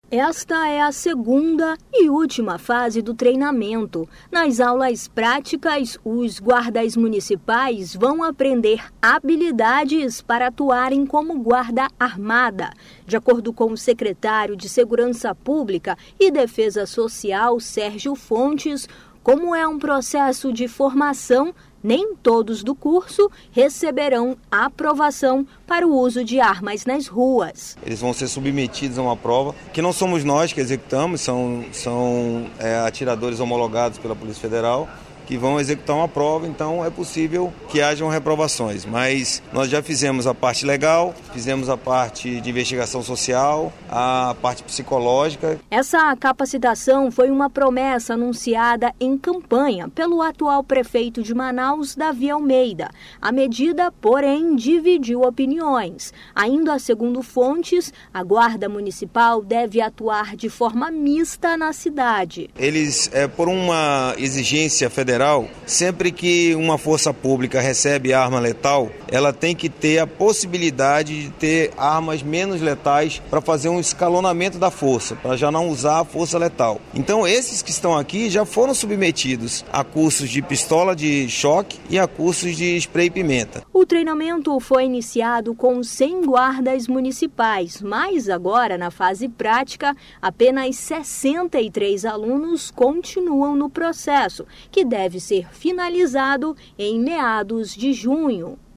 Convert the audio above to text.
Esta é a segunda e última fase do treinamento. Nas aulas práticas, os guardas municipais vão aprender habilidades para atuarem como guarda armada. De acordo com o secretário de Segurança Pública e Defesa Social, Sérgio Fontes, como é um processo de formação, nem todos do curso receberão aprovação para o uso de armas nas ruas. Eles vão ser submetidos a uma prova que não somos nós que executamos, são atiradores homologados pela Polícia Federal que vão executar uma prova, então é possível que hajam reprovações. Mas nós já fizemos a parte legal, fizemos a parte de investigação social, a parte psicológica. Essa capacitação foi uma promessa anunciada em campanha pelo atual prefeito de Manaus, Davi Almeida. A medida, porém, dividiu opiniões. Ainda segundo Fontes, a Guarda Municipal deve atuar de forma mista na cidade. Eles, por uma exigência federal, sempre que uma força pública recebe arma letal, ela tem que ter a possibilidade de ter armas menos letais para fazer um escalonamento da força, para já não usar a força letal. Então esses que estão aqui já foram submetidos a cursos de pistola de choque e a cursos de spray e pimenta. O treinamento foi iniciado com 100 guardas municipais, mas agora na fase prática, apenas 63 alunos continuam no processo, que deve ser finalizado em meados de junho.